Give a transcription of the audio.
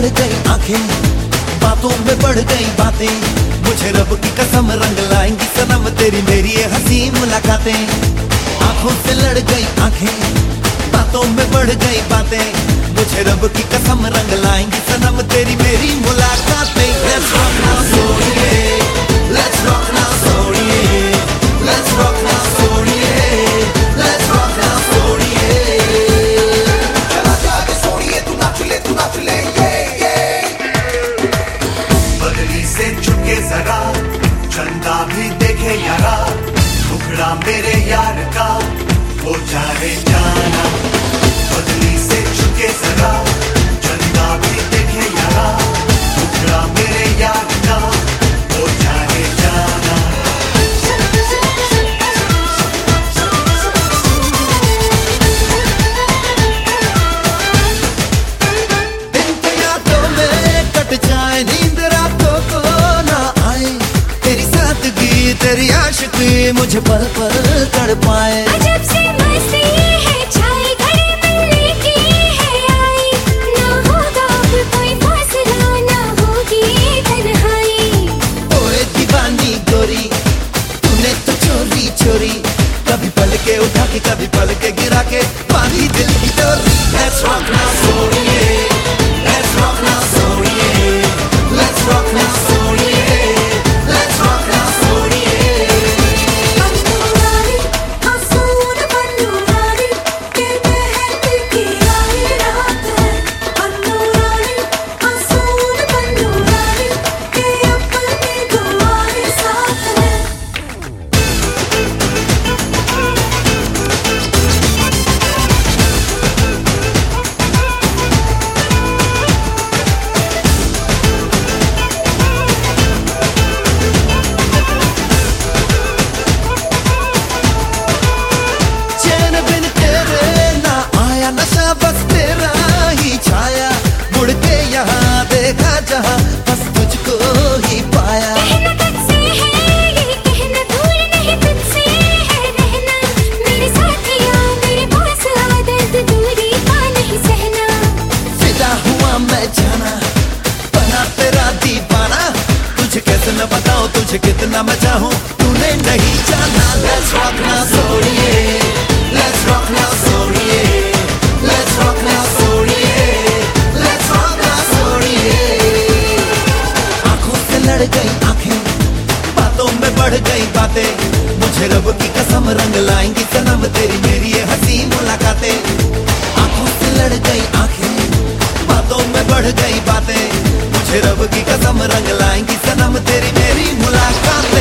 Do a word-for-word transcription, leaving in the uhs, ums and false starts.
लड़ गई आंखें, बातों में बढ़ गई बातें, मुझे रब की कसम रंग लाएंगी सनम तेरी मेरी ये हंसी मुलाकातें। आंखों से लड़ गई आंखें, बातों में बढ़ गई बातें, मुझे रब की कसम रंग लाएंगी सनम तेरी मेरी मुलाकातें। Let's rock now सोनिए, Let's rock now सोनिए, Let's rock now सोनिए, Let's rock now सोनिए। चला जाके सोनिए तू नाच ले तू नाच ले ये ये। बदली से झुके जरा चंदा भी देखे यारा, टुकड़ा मेरे यार का वो जाने जाना। बदली से झुके जरा चंदा भी देखे यारा, टुकड़ा मेरे यार का वो जाने जाना। दिन तो यादों में कट जाए नींद रातों को ना आए, तेरी सादगी तेरी आशिकी मुझे पल पल तड़पाए। अजब सी मस्ती है छाई घड़ी मिलने की है आई, ना होगा अब कोई फासला ना होगी तन्हाई। ओए दीवानी गोरी तूने तो चोरी चोरी, कभी पल के उठा के कभी पल के गिरा के बांधी दिल की डोरी। Let's rock now सोनिए, Let's rock now सोनिए, Let's rock now सोनिए, Let's rock now सोनिए। पन्नूरानी हंसून पन्नूरानी के बहती की आई रात है। पन्नूरानी हंसून पन्नूरानी के अपनी दुआएं साथ है। चैन बिन तेरे ना आया नशा बस तेरा ही छाया, मुड़ के यहाँ देखा जहाँ बस तुझको ही पाया। कहना तुझसे है ये कहना दूर नहीं तुझसे है रहना, मेरे साथिया मेरे पास आ दर्द दूरी का नहीं सहना। फिदा हुआ मैं जाना बना तेरा दीवाना, तुझे कैसे न बताऊं तुझे कितना मैं चाहूं तूने नहीं जाना। Let's rock now सोनिए, Let's rock now सोनिए, Let's rock now सोनिए, Let's rock now सोनिए। आंखों से लड़ गई आंखें, बातों में बढ़ गई बातें, मुझे रब की कसम रंग लाएंगी सनम तेरी मेरी ये हंसी मुलाकातें। आंखों से लड़ गई आंखें, बातों में बढ़ गई बातें, मुझे रब की कसम रंग लाएंगी सनम तेरी मेरी मुलाकात।